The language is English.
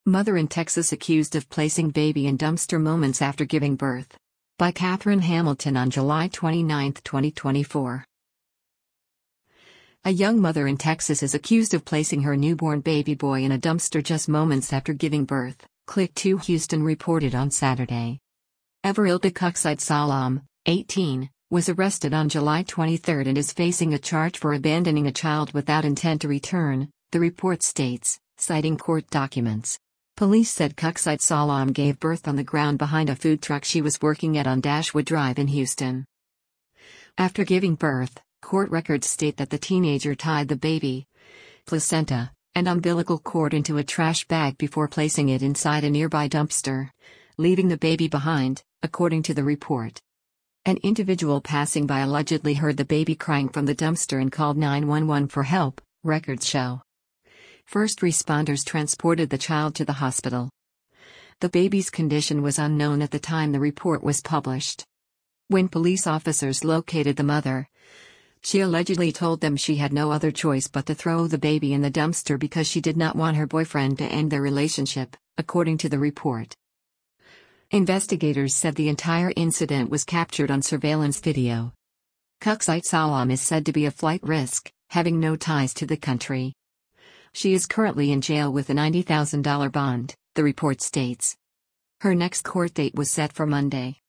Mother in Texas accused of placing baby in dumpster moments after giving birth. By Catherine Hamilton on July 29, 2024. A young mother in Texas is accused of placing her newborn baby boy in a dumpster just moments after giving birth, Click 2 Houston reported on Saturday. Everilda Kuxite Salam, 18, was arrested on July 23 and is facing a charge for abandoning a child without intent to return, the report states, citing court documents. Police said Kuxite Salam gave birth on the ground behind a food truck she was working at on Dashwood Drive in Houston. After giving birth, court records state that the teenager tied the baby, placenta, and umbilical cord into a trash bag before placing it inside a nearby dumpster, leaving the baby behind, according to the report. An individual passing by allegedly heard the baby crying from the dumpster and called 911 for help, records show. First responders transported the child to the hospital. The baby's condition was unknown at the time the report was published. When police officers located the mother, she allegedly told them she had no other choice but to throw the baby in the dumpster because she did not want her boyfriend to end their relationship, according to the report. Investigators said the entire incident was captured on surveillance video. Kuxite Salam is said to be a flight risk, having no ties to the country. She is currently in jail with a $90,000 bond, the report states. Her next court date was set for Monday.